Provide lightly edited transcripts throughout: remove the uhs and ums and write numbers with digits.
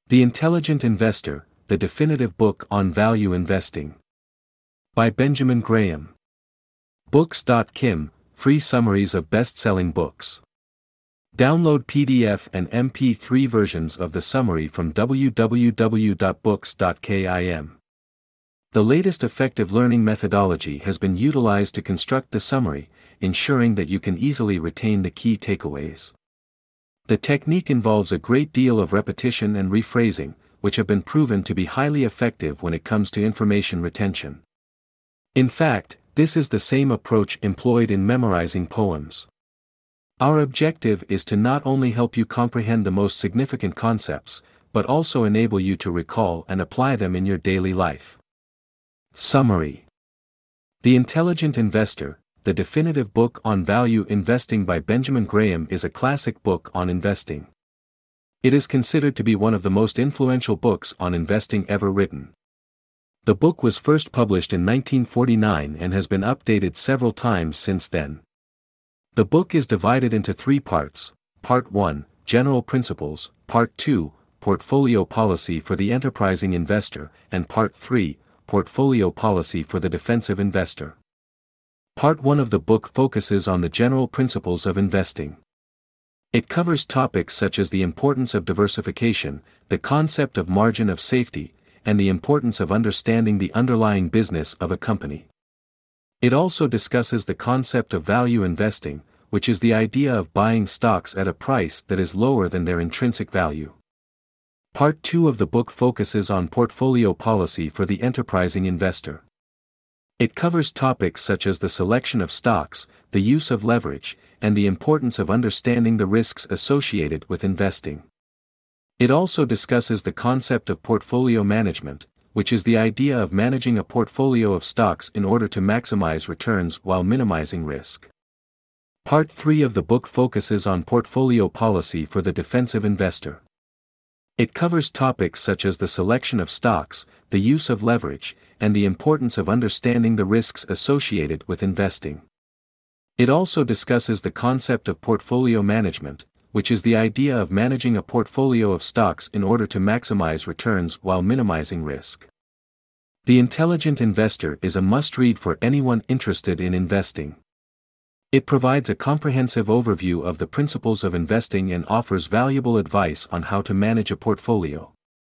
The Intelligent Investor, the definitive book on value investing. By Benjamin Graham. Books.com, free summaries of best-selling books. Download PDF and MP3 versions of the summary from www.books.com. The latest effective learning methodology has been utilized to construct the summary, ensuring that you can easily retain the key takeaways. The technique involves a great deal of repetition and rephrasing, which have been proven to be highly effective when it comes to information retention. In fact, this is the same approach employed in memorizing poems. Our objective is to not only help you comprehend the most significant concepts, but also enable you to recall and apply them in your daily life. Summary. The Intelligent Investor, the definitive book on value investing by Benjamin Graham is a classic book on investing. It is considered to be one of the most influential books on investing ever written. The book was first published in 1949 and has been updated several times since then. The book is divided into 3 parts: Part 1, General Principles, Part 2, Portfolio Policy for the Enterprising Investor, and Part 3, Portfolio Policy for the Defensive Investor. Part 1 of the book focuses on the general principles of investing. It covers topics such as the importance of diversification, the concept of margin of safety, and the importance of understanding the underlying business of a company. It also discusses the concept of value investing, which is the idea of buying stocks at a price that is lower than their intrinsic value. Part 2 of the book focuses on portfolio policy for the enterprising investor. It covers topics such as the selection of stocks, the use of leverage, and the importance of understanding the risks associated with investing. It also discusses the concept of portfolio management, which is the idea of managing a portfolio of stocks in order to maximize returns while minimizing risk. Part 3 of the book focuses on portfolio policy for the defensive investor. It covers topics such as the selection of stocks, the use of leverage, and the importance of understanding the risks associated with investing. It also discusses the concept of portfolio management, which is the idea of managing a portfolio of stocks in order to maximize returns while minimizing risk. The Intelligent Investor is a must-read for anyone interested in investing. It provides a comprehensive overview of the principles of investing and offers valuable advice on how to manage a portfolio.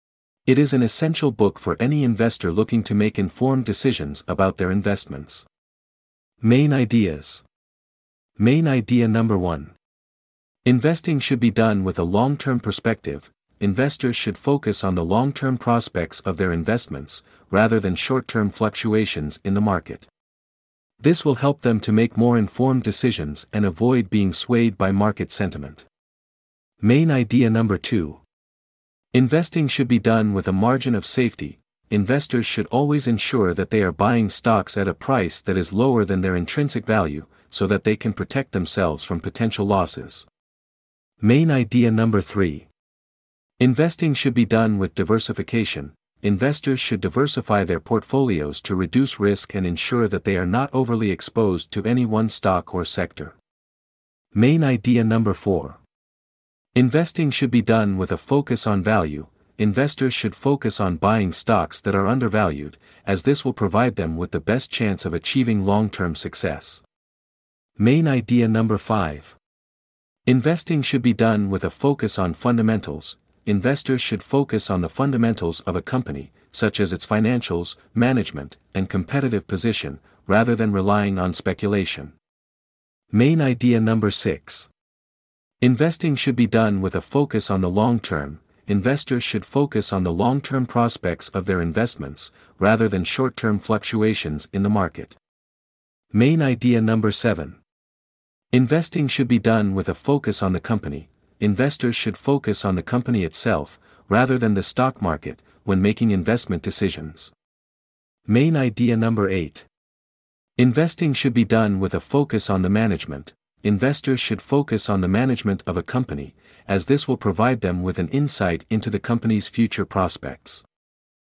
It is an essential book for any investor looking to make informed decisions about their investments. Main ideas. Main idea number 1. Investing should be done with a long-term perspective. Investors should focus on the long-term prospects of their investments, rather than short-term fluctuations in the market. This will help them to make more informed decisions and avoid being swayed by market sentiment. Main idea number 2. Investing should be done with a margin of safety. Investors should always ensure that they are buying stocks at a price that is lower than their intrinsic value, so that they can protect themselves from potential losses. Main idea number 3. Investing should be done with diversification. Investors should diversify their portfolios to reduce risk and ensure that they are not overly exposed to any one stock or sector. Main idea number 4. Investing should be done with a focus on value. Investors should focus on buying stocks that are undervalued, as this will provide them with the best chance of achieving long-term success. Main idea number 5. Investing should be done with a focus on fundamentals. Investors should focus on the fundamentals of a company, such as its financials, management, and competitive position, rather than relying on speculation. Main idea number 6. Investing should be done with a focus on the long term. Investors should focus on the long-term prospects of their investments, rather than short-term fluctuations in the market. Main idea number 7. Investing should be done with a focus on the company. Investors should focus on the company itself, rather than the stock market, when making investment decisions. Main idea number 8. Investing should be done with a focus on the management. Investors should focus on the management of a company, as this will provide them with an insight into the company's future prospects.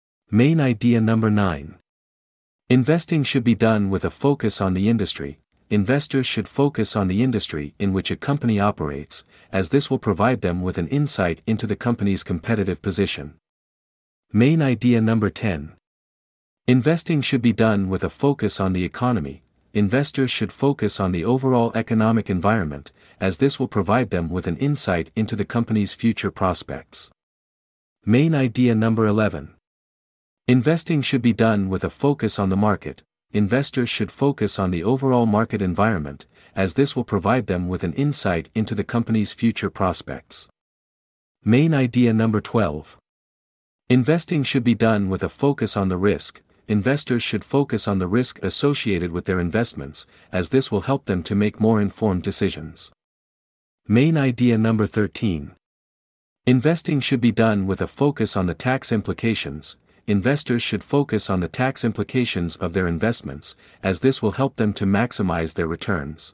Main idea number 9. Investing should be done with a focus on the industry. investors should focus on the industry in which a company operates, as this will provide them with an insight into the company's competitive position. Main idea number 10. Investing should be done with a focus on the economy. Investors should focus on the overall economic environment, as this will provide them with an insight into the company's future prospects. Main idea number 11. Investing should be done with a focus on the market. Investors should focus on the overall market environment, as this will provide them with an insight into the company's future prospects. Main idea number 12. Investing should be done with a focus on the risk. Investors should focus on the risk associated with their investments, as this will help them to make more informed decisions. Main idea number 13. Investing should be done with a focus on the tax implications. Investors should focus on the tax implications of their investments, as this will help them to maximize their returns.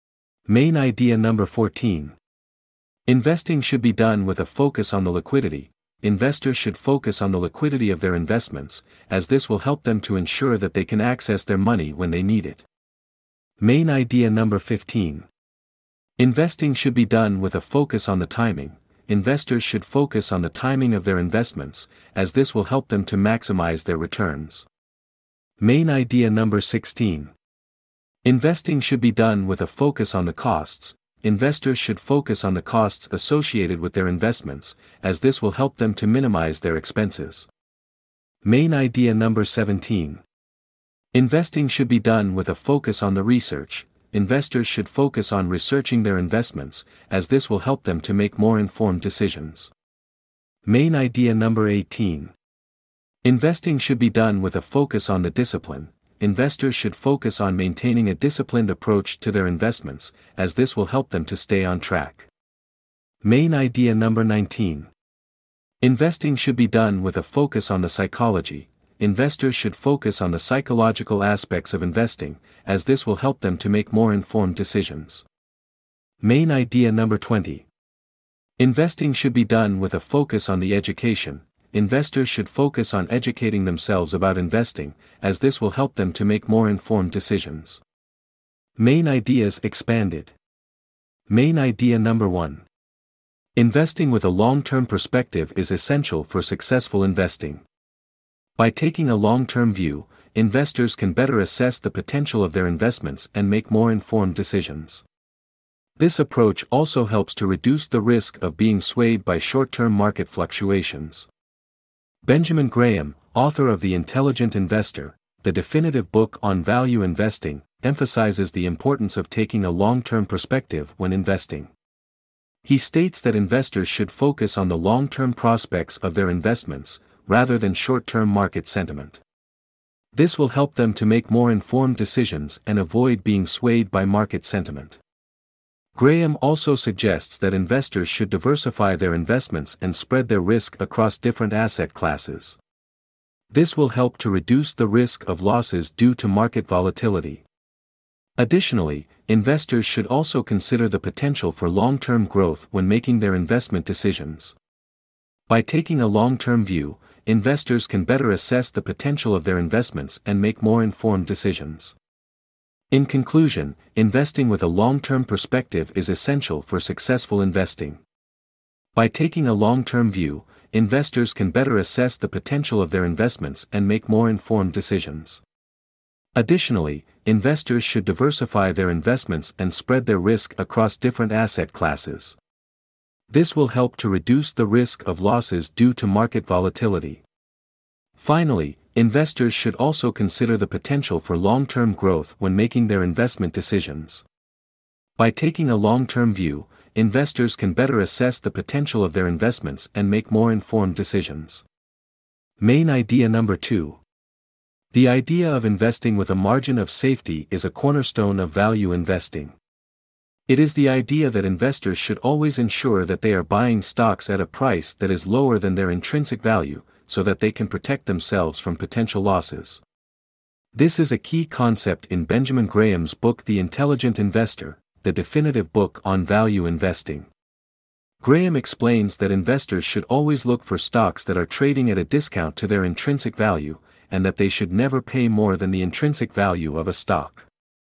Main idea number 14. Investing should be done with a focus on the liquidity. Investors should focus on the liquidity of their investments, as this will help them to ensure that they can access their money when they need it. Main idea number 15. Investing should be done with a focus on the timing. Investors should focus on the timing of their investments, as this will help them to maximize their returns. Main idea number 16. Investing should be done with a focus on the costs. Investors should focus on the costs associated with their investments, as this will help them to minimize their expenses. Main idea number 17. Investing should be done with a focus on the research. Investors should focus on researching their investments, as this will help them to make more informed decisions. Main idea number 18. Investing should be done with a focus on the discipline. Investors should focus on maintaining a disciplined approach to their investments, as this will help them to stay on track. Main idea number 19. Investing should be done with a focus on the psychology. Investors should focus on the psychological aspects of investing, as this will help them to make more informed decisions. Main idea number 20. Investing should be done with a focus on the education. Investors should focus on educating themselves about investing, as this will help them to make more informed decisions. Main ideas expanded. Main idea number 1. Investing with a long-term perspective is essential for successful investing. By taking a long-term view, investors can better assess the potential of their investments and make more informed decisions. This approach also helps to reduce the risk of being swayed by short-term market fluctuations. Benjamin Graham, author of The Intelligent Investor, the definitive book on value investing, emphasizes the importance of taking a long-term perspective when investing. He states that investors should focus on the long-term prospects of their investments, rather than short-term market sentiment. This will help them to make more informed decisions and avoid being swayed by market sentiment. Graham also suggests that investors should diversify their investments and spread their risk across different asset classes. This will help to reduce the risk of losses due to market volatility. Additionally, investors should also consider the potential for long-term growth when making their investment decisions. By taking a long-term view, investors can better assess the potential of their investments and make more informed decisions. In conclusion, investing with a long-term perspective is essential for successful investing. By taking a long-term view, investors can better assess the potential of their investments and make more informed decisions. Additionally, investors should diversify their investments and spread their risk across different asset classes. This will help to reduce the risk of losses due to market volatility. Finally, investors should also consider the potential for long-term growth when making their investment decisions. By taking a long-term view, investors can better assess the potential of their investments and make more informed decisions. Main idea number 2. The idea of investing with a margin of safety is a cornerstone of value investing. It is the idea that investors should always ensure that they are buying stocks at a price that is lower than their intrinsic value, so that they can protect themselves from potential losses. This is a key concept in Benjamin Graham's book The Intelligent Investor, the definitive book on value investing. Graham explains that investors should always look for stocks that are trading at a discount to their intrinsic value, and that they should never pay more than the intrinsic value of a stock.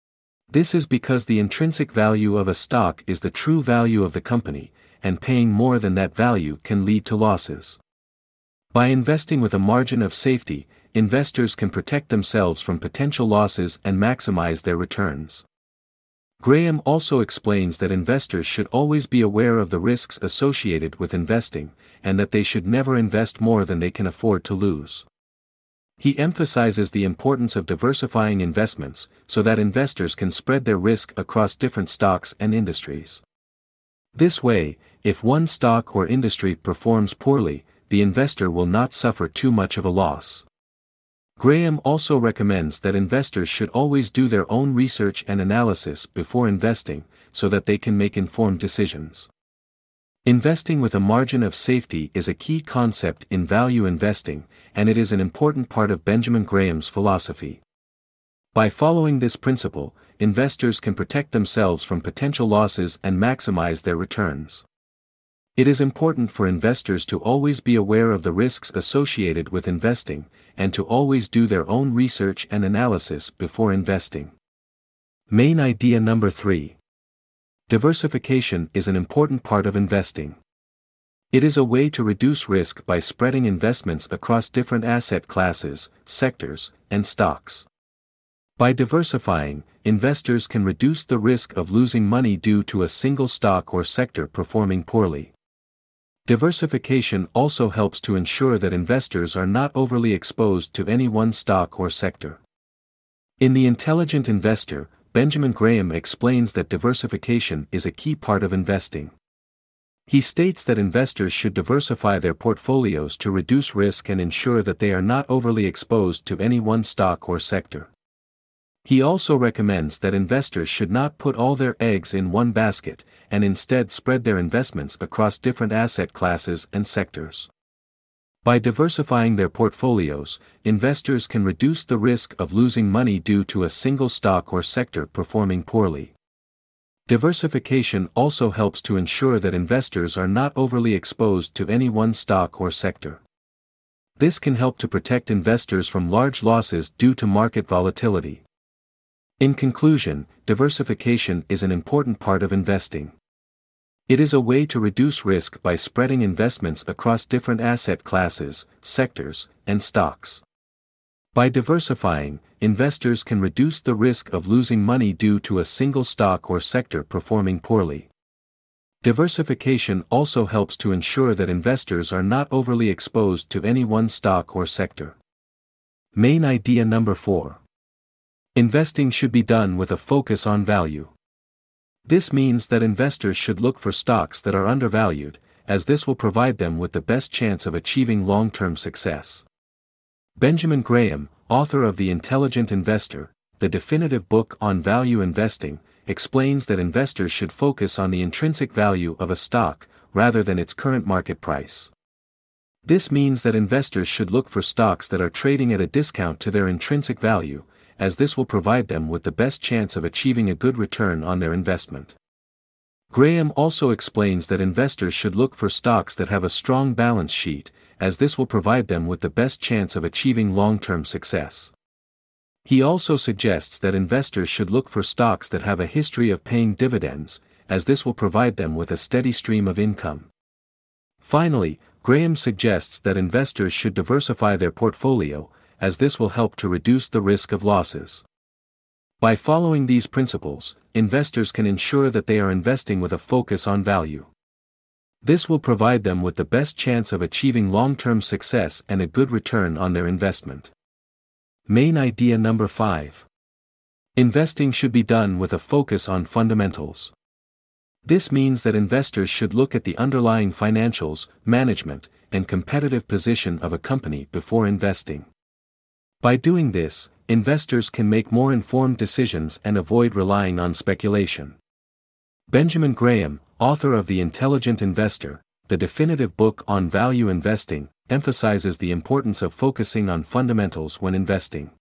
This is because the intrinsic value of a stock is the true value of the company, and paying more than that value can lead to losses. By investing with a margin of safety, investors can protect themselves from potential losses and maximize their returns. Graham also explains that investors should always be aware of the risks associated with investing, and that they should never invest more than they can afford to lose. He emphasizes the importance of diversifying investments, so that investors can spread their risk across different stocks and industries. This way, if one stock or industry performs poorly, the investor will not suffer too much of a loss. Graham also recommends that investors should always do their own research and analysis before investing, so that they can make informed decisions. Investing with a margin of safety is a key concept in value investing, and it is an important part of Benjamin Graham's philosophy. By following this principle, investors can protect themselves from potential losses and maximize their returns. It is important for investors to always be aware of the risks associated with investing, and to always do their own research and analysis before investing. Main idea number 3. Diversification is an important part of investing. It is a way to reduce risk by spreading investments across different asset classes, sectors, and stocks. By diversifying, investors can reduce the risk of losing money due to a single stock or sector performing poorly. Diversification also helps to ensure that investors are not overly exposed to any one stock or sector. In The Intelligent Investor, Benjamin Graham explains that diversification is a key part of investing. He states that investors should diversify their portfolios to reduce risk and ensure that they are not overly exposed to any one stock or sector. He also recommends that investors should not put all their eggs in one basket, and instead spread their investments across different asset classes and sectors. By diversifying their portfolios, investors can reduce the risk of losing money due to a single stock or sector performing poorly. Diversification also helps to ensure that investors are not overly exposed to any one stock or sector. This can help to protect investors from large losses due to market volatility. In conclusion, diversification is an important part of investing. It is a way to reduce risk by spreading investments across different asset classes, sectors, and stocks. By diversifying, investors can reduce the risk of losing money due to a single stock or sector performing poorly. Diversification also helps to ensure that investors are not overly exposed to any one stock or sector. Main idea number 4. Investing should be done with a focus on value. This means that investors should look for stocks that are undervalued, as this will provide them with the best chance of achieving long-term success. Benjamin Graham, author of The Intelligent Investor, the definitive book on value investing, explains that investors should focus on the intrinsic value of a stock, rather than its current market price. This means that investors should look for stocks that are trading at a discount to their intrinsic value, as this will provide them with the best chance of achieving a good return on their investment. Graham also explains that investors should look for stocks that have a strong balance sheet, as this will provide them with the best chance of achieving long-term success. He also suggests that investors should look for stocks that have a history of paying dividends, as this will provide them with a steady stream of income. Finally, Graham suggests that investors should diversify their portfolio, as this will help to reduce the risk of losses. By following these principles, investors can ensure that they are investing with a focus on value. This will provide them with the best chance of achieving long-term success and a good return on their investment. Main idea number 5. Investing should be done with a focus on fundamentals. This means that investors should look at the underlying financials, management, and competitive position of a company before investing. By doing this, investors can make more informed decisions and avoid relying on speculation. Benjamin Graham, author of The Intelligent Investor, the definitive book on value investing, emphasizes the importance of focusing on fundamentals when investing.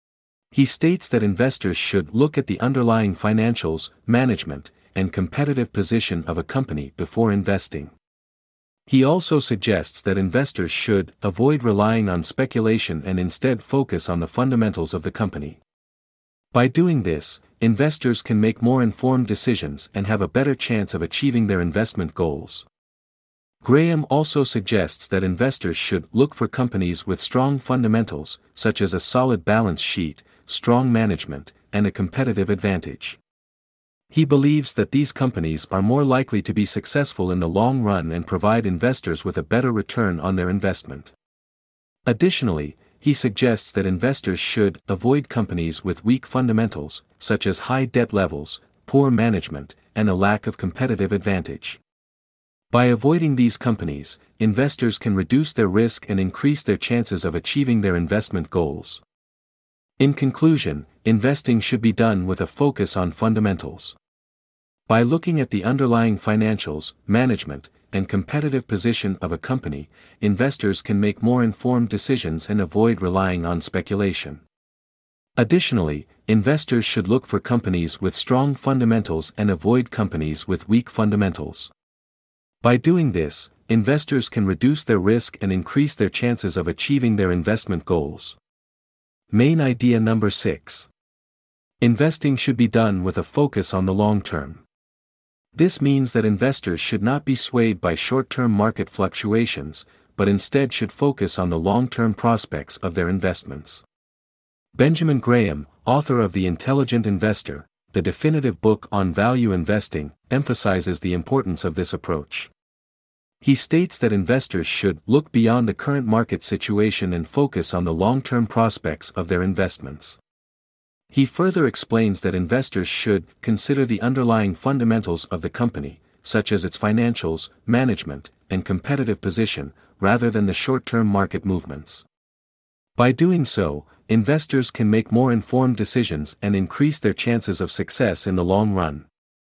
He states that investors should look at the underlying financials, management, and competitive position of a company before investing. He also suggests that investors should avoid relying on speculation and instead focus on the fundamentals of the company. By doing this, investors can make more informed decisions and have a better chance of achieving their investment goals. Graham also suggests that investors should look for companies with strong fundamentals, such as a solid balance sheet, strong management, and a competitive advantage. He believes that these companies are more likely to be successful in the long run and provide investors with a better return on their investment. Additionally, he suggests that investors should avoid companies with weak fundamentals, such as high debt levels, poor management, and a lack of competitive advantage. By avoiding these companies, investors can reduce their risk and increase their chances of achieving their investment goals. In conclusion, investing should be done with a focus on fundamentals. By looking at the underlying financials, management, and competitive position of a company, investors can make more informed decisions and avoid relying on speculation. Additionally, investors should look for companies with strong fundamentals and avoid companies with weak fundamentals. By doing this, investors can reduce their risk and increase their chances of achieving their investment goals. Main idea number 6. Investing should be done with a focus on the long term. This means that investors should not be swayed by short-term market fluctuations, but instead should focus on the long-term prospects of their investments. Benjamin Graham, author of The Intelligent Investor, the definitive book on value investing, emphasizes the importance of this approach. He states that investors should look beyond the current market situation and focus on the long-term prospects of their investments. He further explains that investors should consider the underlying fundamentals of the company, such as its financials, management, and competitive position, rather than the short-term market movements. By doing so, investors can make more informed decisions and increase their chances of success in the long run.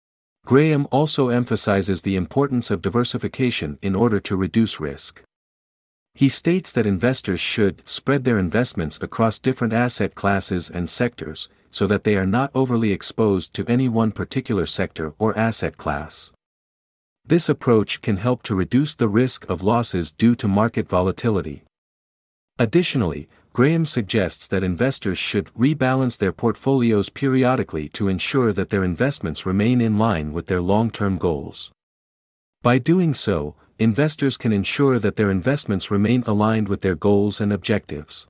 Graham also emphasizes the importance of diversification in order to reduce risk. He states that investors should spread their investments across different asset classes and sectors, so that they are not overly exposed to any one particular sector or asset class. This approach can help to reduce the risk of losses due to market volatility. Additionally, Graham suggests that investors should rebalance their portfolios periodically to ensure that their investments remain in line with their long-term goals. By doing so, investors can ensure that their investments remain aligned with their goals and objectives.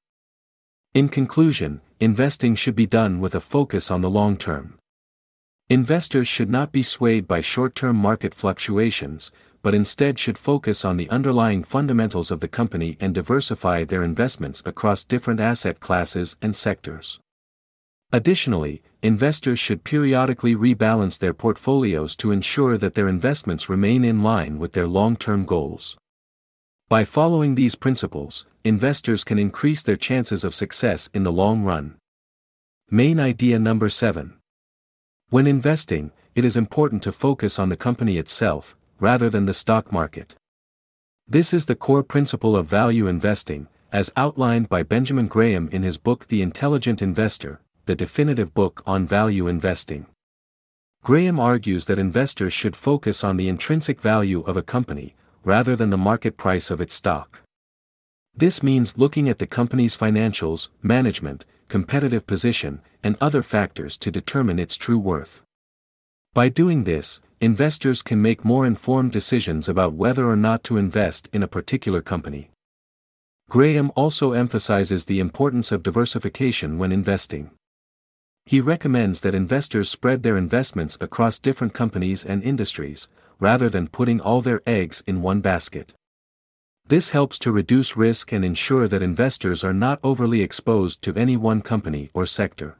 In conclusion, investing should be done with a focus on the long term. Investors should not be swayed by short-term market fluctuations, but instead should focus on the underlying fundamentals of the company and diversify their investments across different asset classes and sectors. Additionally, investors should periodically rebalance their portfolios to ensure that their investments remain in line with their long-term goals. By following these principles, investors can increase their chances of success in the long run. Main idea number 7. When investing, it is important to focus on the company itself, rather than the stock market. This is the core principle of value investing, as outlined by Benjamin Graham in his book The Intelligent Investor, the definitive book on value investing. Graham argues that investors should focus on the intrinsic value of a company, rather than the market price of its stock. This means looking at the company's financials, management, competitive position, and other factors to determine its true worth. By doing this, investors can make more informed decisions about whether or not to invest in a particular company. Graham also emphasizes the importance of diversification when investing. He recommends that investors spread their investments across different companies and industries, rather than putting all their eggs in one basket. This helps to reduce risk and ensure that investors are not overly exposed to any one company or sector.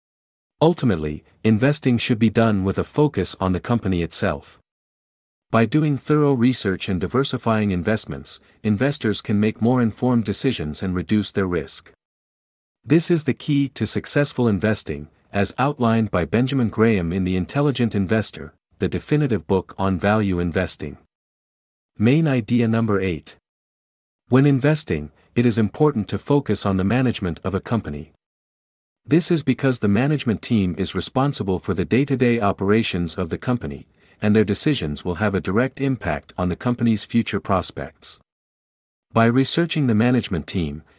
Ultimately, investing should be done with a focus on the company itself. By doing thorough research and diversifying investments, investors can make more informed decisions and reduce their risk. This is the key to successful investing, as outlined by Benjamin Graham in The Intelligent Investor, the definitive book on value investing. Main idea number 8. When investing, it is important to focus on the management of a company. This is because the management team is responsible for the day-to-day operations of the company, and their decisions will have a direct impact on the company's future prospects. By researching the management team,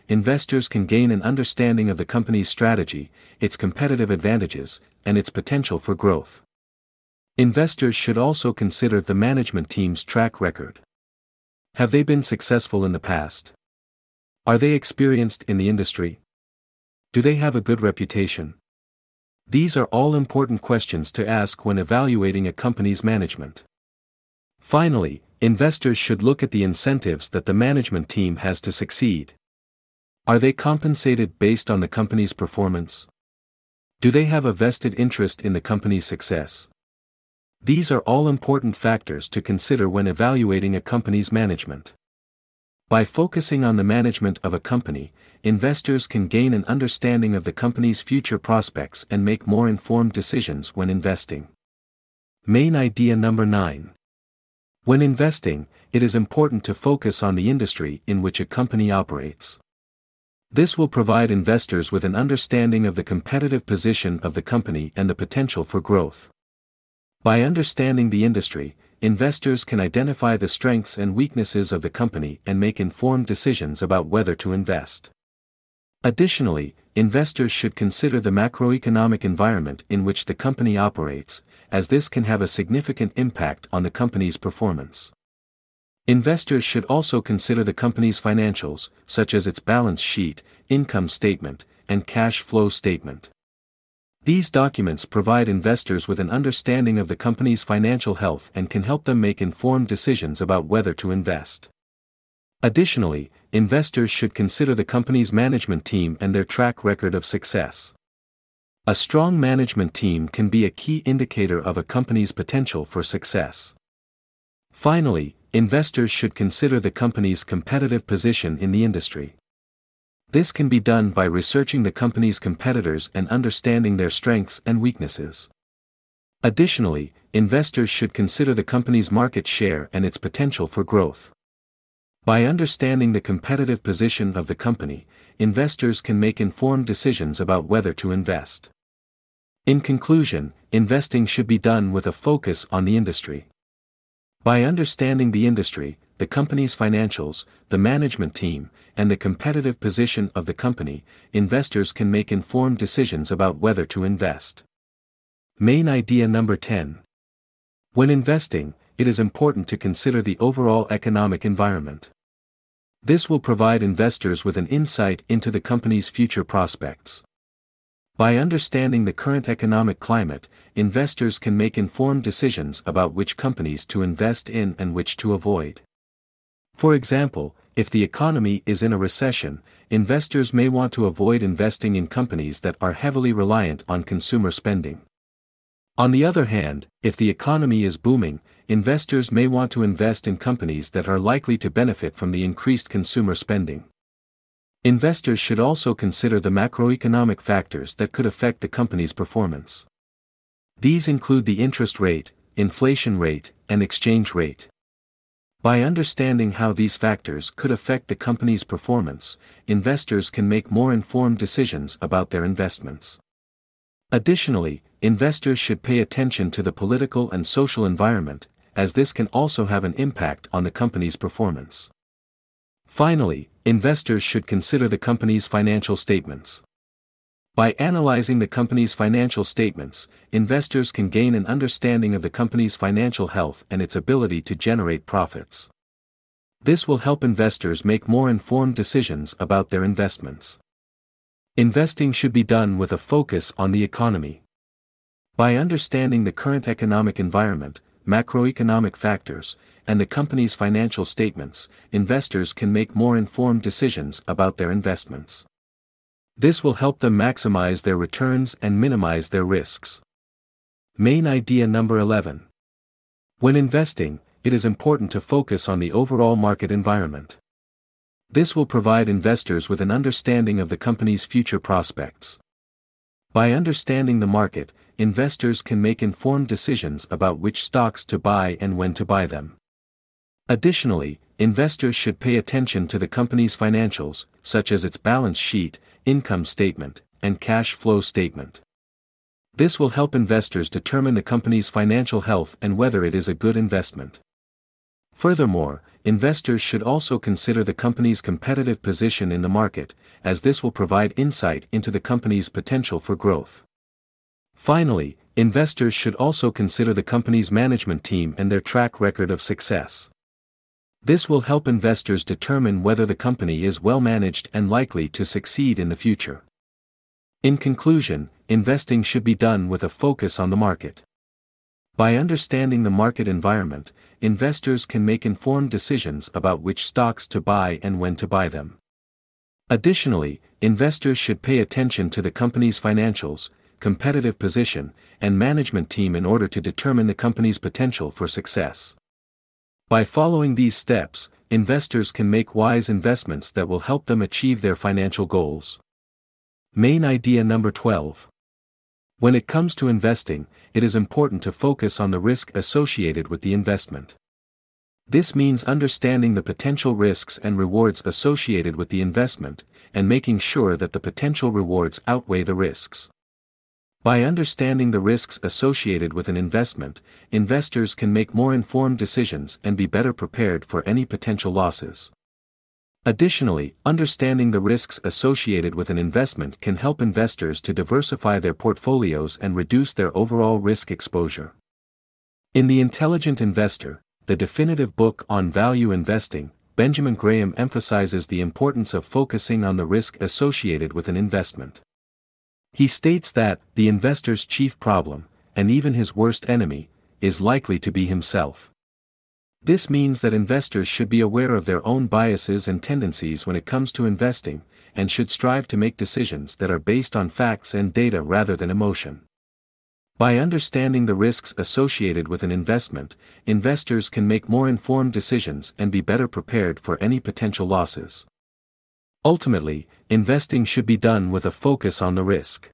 investors can gain an understanding of the company's strategy, its competitive advantages, and its potential for growth. Investors should also consider the management team's track record. Have they been successful in the past? Are they experienced in the industry? Do they have a good reputation? These are all important questions to ask when evaluating a company's management. Finally, investors should look at the incentives that the management team has to succeed. Are they compensated based on the company's performance? Do they have a vested interest in the company's success? These are all important factors to consider when evaluating a company's management. By focusing on the management of a company, investors can gain an understanding of the company's future prospects and make more informed decisions when investing. Main idea number 9. When investing, it is important to focus on the industry in which a company operates. This will provide investors with an understanding of the competitive position of the company and the potential for growth. By understanding the industry, investors can identify the strengths and weaknesses of the company and make informed decisions about whether to invest. Additionally, investors should consider the macroeconomic environment in which the company operates, as this can have a significant impact on the company's performance. Investors should also consider the company's financials, such as its balance sheet, income statement, and cash flow statement. These documents provide investors with an understanding of the company's financial health and can help them make informed decisions about whether to invest. Additionally, investors should consider the company's management team and their track record of success. A strong management team can be a key indicator of a company's potential for success. Finally, investors should consider the company's competitive position in the industry. This can be done by researching the company's competitors and understanding their strengths and weaknesses. Additionally, investors should consider the company's market share and its potential for growth. By understanding the competitive position of the company, investors can make informed decisions about whether to invest. In conclusion, investing should be done with a focus on the industry. By understanding the industry, the company's financials, the management team, and the competitive position of the company, investors can make informed decisions about whether to invest. Main idea number 10. When investing, it is important to consider the overall economic environment. This will provide investors with an insight into the company's future prospects. By understanding the current economic climate, investors can make informed decisions about which companies to invest in and which to avoid. For example, if the economy is in a recession, investors may want to avoid investing in companies that are heavily reliant on consumer spending. On the other hand, if the economy is booming, investors may want to invest in companies that are likely to benefit from the increased consumer spending. Investors should also consider the macroeconomic factors that could affect the company's performance. These include the interest rate, inflation rate, and exchange rate. By understanding how these factors could affect the company's performance, investors can make more informed decisions about their investments. Additionally, investors should pay attention to the political and social environment, as this can also have an impact on the company's performance. Finally, investors should consider the company's financial statements. By analyzing the company's financial statements, investors can gain an understanding of the company's financial health and its ability to generate profits. This will help investors make more informed decisions about their investments. Investing should be done with a focus on the economy. By understanding the current economic environment, macroeconomic factors, and the company's financial statements, investors can make more informed decisions about their investments. This will help them maximize their returns and minimize their risks. Main idea number 11. When investing, it is important to focus on the overall market environment. This will provide investors with an understanding of the company's future prospects. By understanding the market, investors can make informed decisions about which stocks to buy and when to buy them. Additionally, investors should pay attention to the company's financials, such as its balance sheet, income statement, and cash flow statement. This will help investors determine the company's financial health and whether it is a good investment. Furthermore, investors should also consider the company's competitive position in the market, as this will provide insight into the company's potential for growth. Finally, investors should also consider the company's management team and their track record of success. This will help investors determine whether the company is well managed and likely to succeed in the future. In conclusion, investing should be done with a focus on the market. By understanding the market environment, investors can make informed decisions about which stocks to buy and when to buy them. Additionally, investors should pay attention to the company's financials, competitive position, and management team in order to determine the company's potential for success. By following these steps, investors can make wise investments that will help them achieve their financial goals. Main idea number 12. When it comes to investing, it is important to focus on the risk associated with the investment. This means understanding the potential risks and rewards associated with the investment, and making sure that the potential rewards outweigh the risks. By understanding the risks associated with an investment, investors can make more informed decisions and be better prepared for any potential losses. Additionally, understanding the risks associated with an investment can help investors to diversify their portfolios and reduce their overall risk exposure. In The Intelligent Investor, the definitive book on value investing, Benjamin Graham emphasizes the importance of focusing on the risk associated with an investment. He states that the investor's chief problem, and even his worst enemy, is likely to be himself. This means that investors should be aware of their own biases and tendencies when it comes to investing, and should strive to make decisions that are based on facts and data rather than emotion. By understanding the risks associated with an investment, investors can make more informed decisions and be better prepared for any potential losses. Ultimately, investing should be done with a focus on the risk.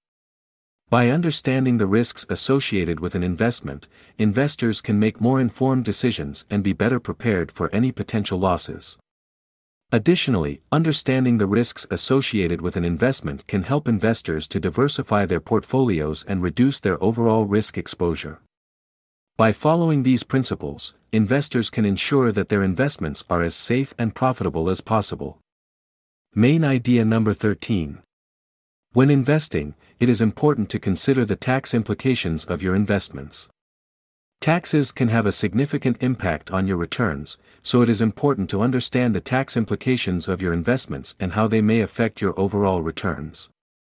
By understanding the risks associated with an investment, investors can make more informed decisions and be better prepared for any potential losses. Additionally, understanding the risks associated with an investment can help investors to diversify their portfolios and reduce their overall risk exposure. By following these principles, investors can ensure that their investments are as safe and profitable as possible. Main idea number 13. When investing, it is important to consider the tax implications of your investments. Taxes can have a significant impact on your returns, so it is important to understand the tax implications of your investments and how they may affect your overall returns.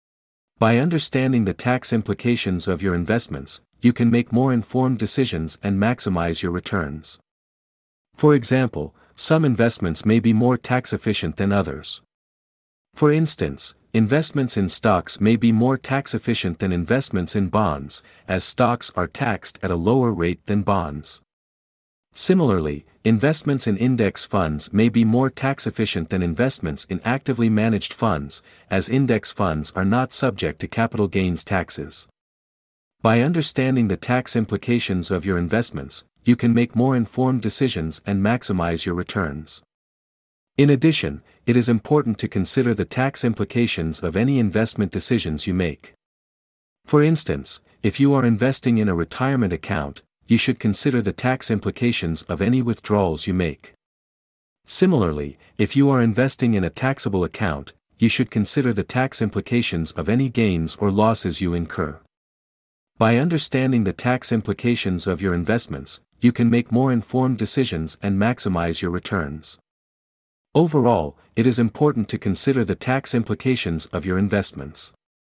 By understanding the tax implications of your investments, you can make more informed decisions and maximize your returns. For example, some investments may be more tax efficient than others. For instance, investments in stocks may be more tax efficient than investments in bonds, as stocks are taxed at a lower rate than bonds. Similarly, investments in index funds may be more tax efficient than investments in actively managed funds, as index funds are not subject to capital gains taxes. By understanding the tax implications of your investments, you can make more informed decisions and maximize your returns. In addition, it is important to consider the tax implications of any investment decisions you make. For instance, if you are investing in a retirement account, you should consider the tax implications of any withdrawals you make. Similarly, if you are investing in a taxable account, you should consider the tax implications of any gains or losses you incur. By understanding the tax implications of your investments, you can make more informed decisions and maximize your returns. Overall, it is important to consider the tax implications of your investments.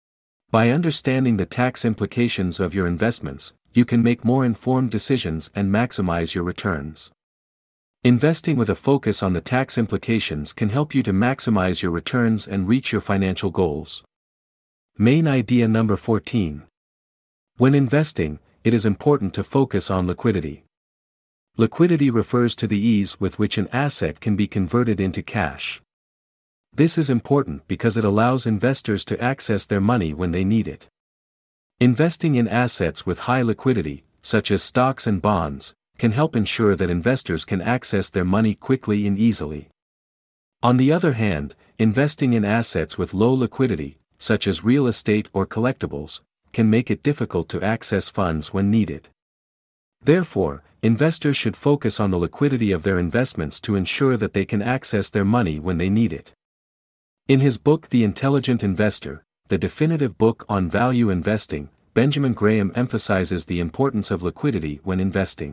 By understanding the tax implications of your investments, you can make more informed decisions and maximize your returns. Investing with a focus on the tax implications can help you to maximize your returns and reach your financial goals. Main idea number 14. When investing, it is important to focus on liquidity. Liquidity refers to the ease with which an asset can be converted into cash. This is important because it allows investors to access their money when they need it. Investing in assets with high liquidity, such as stocks and bonds, can help ensure that investors can access their money quickly and easily. On the other hand, investing in assets with low liquidity, such as real estate or collectibles, can make it difficult to access funds when needed. Therefore, investors should focus on the liquidity of their investments to ensure that they can access their money when they need it. In his book The Intelligent Investor, the definitive book on value investing, Benjamin Graham emphasizes the importance of liquidity when investing.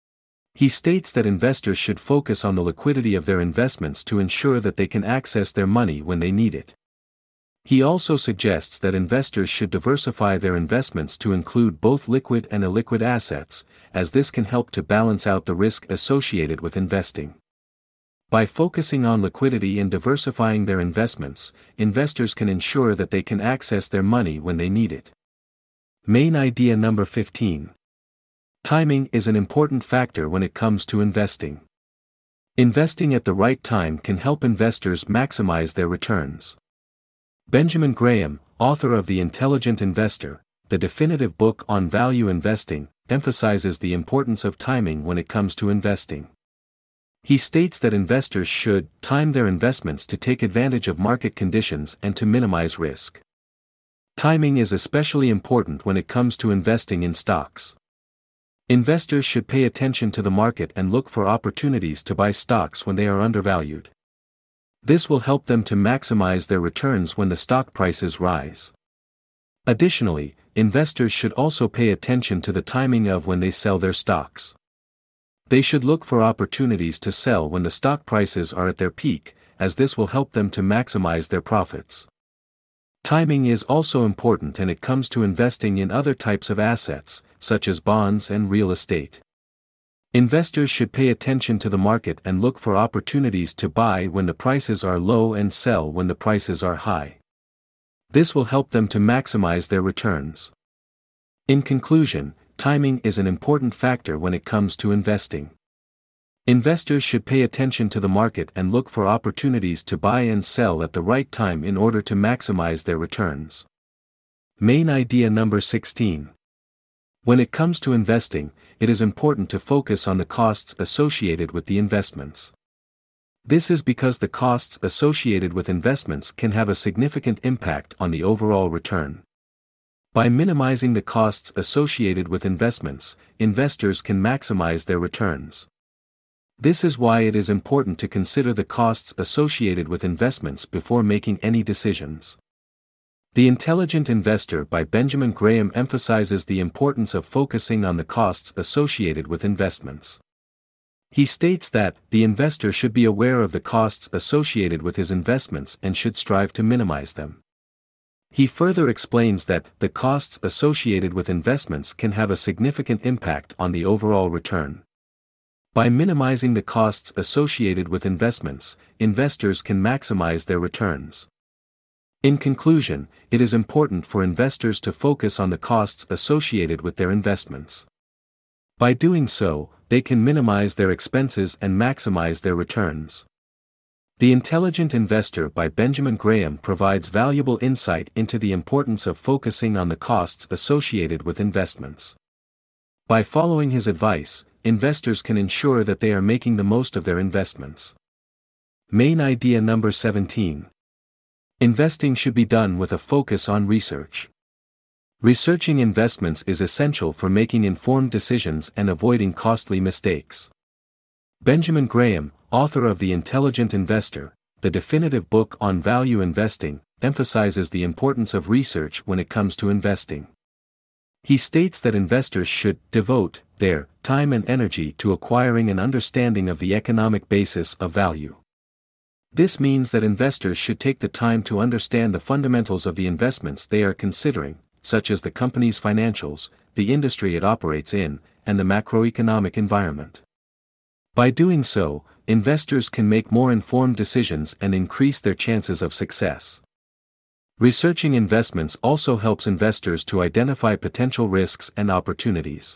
He states that investors should focus on the liquidity of their investments to ensure that they can access their money when they need it. He also suggests that investors should diversify their investments to include both liquid and illiquid assets, as this can help to balance out the risk associated with investing. By focusing on liquidity and diversifying their investments, investors can ensure that they can access their money when they need it. Main idea number 15. Timing is an important factor when it comes to investing. Investing at the right time can help investors maximize their returns. Benjamin Graham, author of The Intelligent Investor, the definitive book on value investing, emphasizes the importance of timing when it comes to investing. He states that investors should time their investments to take advantage of market conditions and to minimize risk. Timing is especially important when it comes to investing in stocks. Investors should pay attention to the market and look for opportunities to buy stocks when they are undervalued. This will help them to maximize their returns when the stock prices rise. Additionally, investors should also pay attention to the timing of when they sell their stocks. They should look for opportunities to sell when the stock prices are at their peak, as this will help them to maximize their profits. Timing is also important when it comes to investing in other types of assets, such as bonds and real estate. Investors should pay attention to the market and look for opportunities to buy when the prices are low and sell when the prices are high. This will help them to maximize their returns. In conclusion, timing is an important factor when it comes to investing. Investors should pay attention to the market and look for opportunities to buy and sell at the right time in order to maximize their returns. Main idea number 16. When it comes to investing, it is important to focus on the costs associated with the investments. This is because the costs associated with investments can have a significant impact on the overall return. By minimizing the costs associated with investments, investors can maximize their returns. This is why it is important to consider the costs associated with investments before making any decisions. The Intelligent Investor by Benjamin Graham emphasizes the importance of focusing on the costs associated with investments. He states that the investor should be aware of the costs associated with his investments and should strive to minimize them. He further explains that the costs associated with investments can have a significant impact on the overall return. By minimizing the costs associated with investments, investors can maximize their returns. In conclusion, it is important for investors to focus on the costs associated with their investments. By doing so, they can minimize their expenses and maximize their returns. The Intelligent Investor by Benjamin Graham provides valuable insight into the importance of focusing on the costs associated with investments. By following his advice, investors can ensure that they are making the most of their investments. Main idea number 17. Investing should be done with a focus on research. Researching investments is essential for making informed decisions and avoiding costly mistakes. Benjamin Graham, author of The Intelligent Investor, the definitive book on value investing, emphasizes the importance of research when it comes to investing. He states that investors should devote their time and energy to acquiring an understanding of the economic basis of value. This means that investors should take the time to understand the fundamentals of the investments they are considering, such as the company's financials, the industry it operates in, and the macroeconomic environment. By doing so, investors can make more informed decisions and increase their chances of success. Researching investments also helps investors to identify potential risks and opportunities.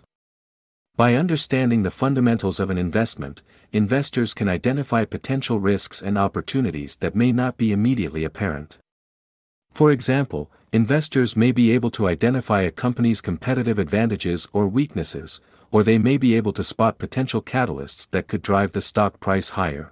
By understanding the fundamentals of an investment, investors can identify potential risks and opportunities that may not be immediately apparent. For example, investors may be able to identify a company's competitive advantages or weaknesses, or they may be able to spot potential catalysts that could drive the stock price higher.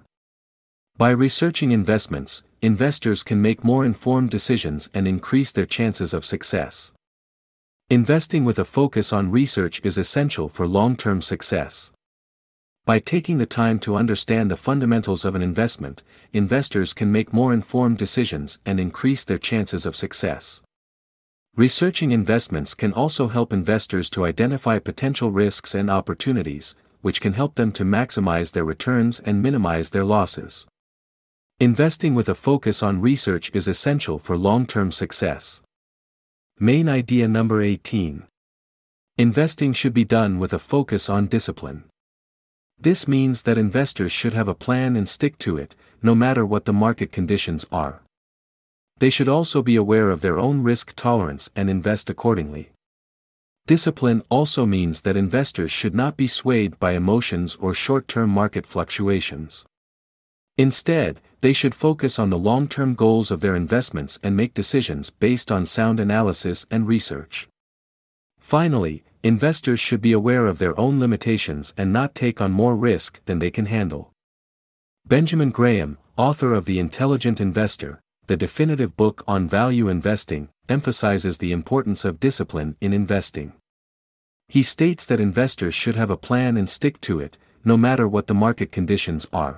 By researching investments, investors can make more informed decisions and increase their chances of success. Investing with a focus on research is essential for long-term success. By taking the time to understand the fundamentals of an investment, investors can make more informed decisions and increase their chances of success. Researching investments can also help investors to identify potential risks and opportunities, which can help them to maximize their returns and minimize their losses. Investing with a focus on research is essential for long-term success. Main idea number 18. Investing should be done with a focus on discipline. This means that investors should have a plan and stick to it, no matter what the market conditions are. They should also be aware of their own risk tolerance and invest accordingly. Discipline also means that investors should not be swayed by emotions or short-term market fluctuations. Instead, they should focus on the long-term goals of their investments and make decisions based on sound analysis and research. Finally, investors should be aware of their own limitations and not take on more risk than they can handle. Benjamin Graham, author of The Intelligent Investor, the definitive book on value investing, emphasizes the importance of discipline in investing. He states that investors should have a plan and stick to it, no matter what the market conditions are.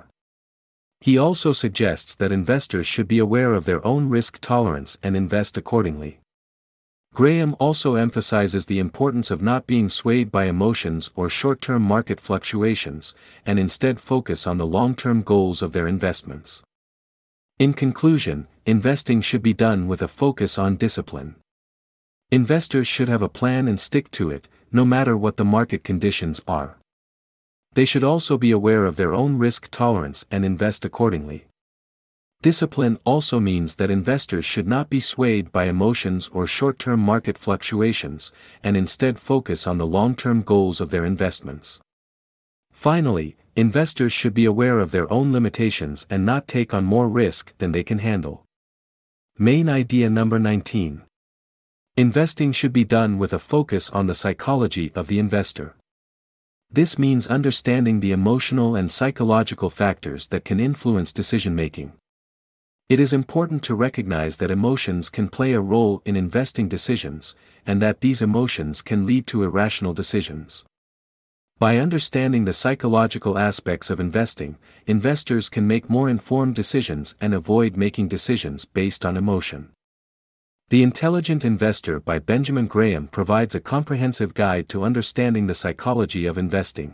He also suggests that investors should be aware of their own risk tolerance and invest accordingly. Graham also emphasizes the importance of not being swayed by emotions or short-term market fluctuations, and instead focus on the long-term goals of their investments. In conclusion, investing should be done with a focus on discipline. Investors should have a plan and stick to it, no matter what the market conditions are. They should also be aware of their own risk tolerance and invest accordingly. Discipline also means that investors should not be swayed by emotions or short-term market fluctuations, and instead focus on the long-term goals of their investments. Finally, investors should be aware of their own limitations and not take on more risk than they can handle. Main idea number 19. Investing should be done with a focus on the psychology of the investor. This means understanding the emotional and psychological factors that can influence decision-making. It is important to recognize that emotions can play a role in investing decisions, and that these emotions can lead to irrational decisions. By understanding the psychological aspects of investing, investors can make more informed decisions and avoid making decisions based on emotion. The Intelligent Investor by Benjamin Graham provides a comprehensive guide to understanding the psychology of investing.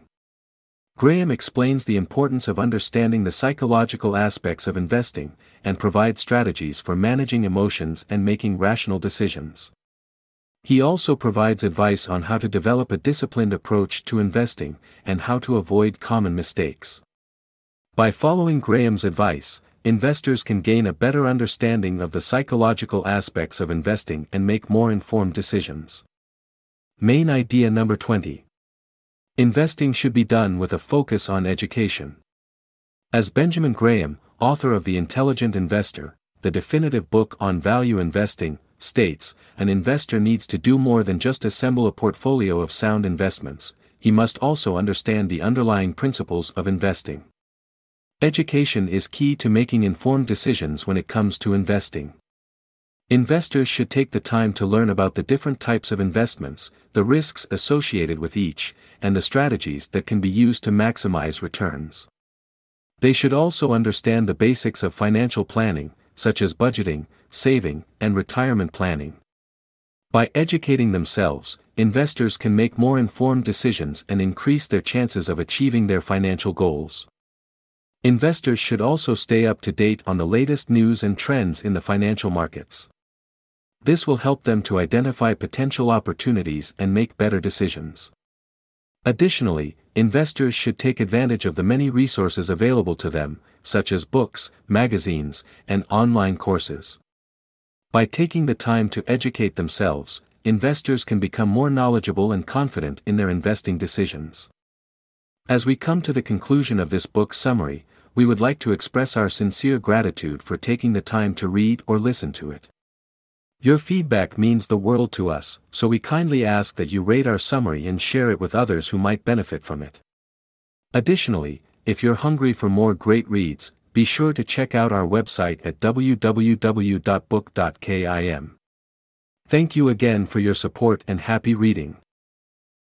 Graham explains the importance of understanding the psychological aspects of investing, and provides strategies for managing emotions and making rational decisions. He also provides advice on how to develop a disciplined approach to investing, and how to avoid common mistakes. By following Graham's advice, investors can gain a better understanding of the psychological aspects of investing and make more informed decisions. Main idea number 20. Investing should be done with a focus on education. As Benjamin Graham, author of The Intelligent Investor, the definitive book on value investing, states, an investor needs to do more than just assemble a portfolio of sound investments, he must also understand the underlying principles of investing. Education is key to making informed decisions when it comes to investing. Investors should take the time to learn about the different types of investments, the risks associated with each, and the strategies that can be used to maximize returns. They should also understand the basics of financial planning, such as budgeting, saving, and retirement planning. By educating themselves, investors can make more informed decisions and increase their chances of achieving their financial goals. Investors should also stay up to date on the latest news and trends in the financial markets. This will help them to identify potential opportunities and make better decisions. Additionally, investors should take advantage of the many resources available to them, such as books, magazines, and online courses. By taking the time to educate themselves, investors can become more knowledgeable and confident in their investing decisions. As we come to the conclusion of this book summary, we would like to express our sincere gratitude for taking the time to read or listen to it. Your feedback means the world to us, so we kindly ask that you rate our summary and share it with others who might benefit from it. Additionally, if you're hungry for more great reads, be sure to check out our website at www.book.kim. Thank you again for your support and happy reading.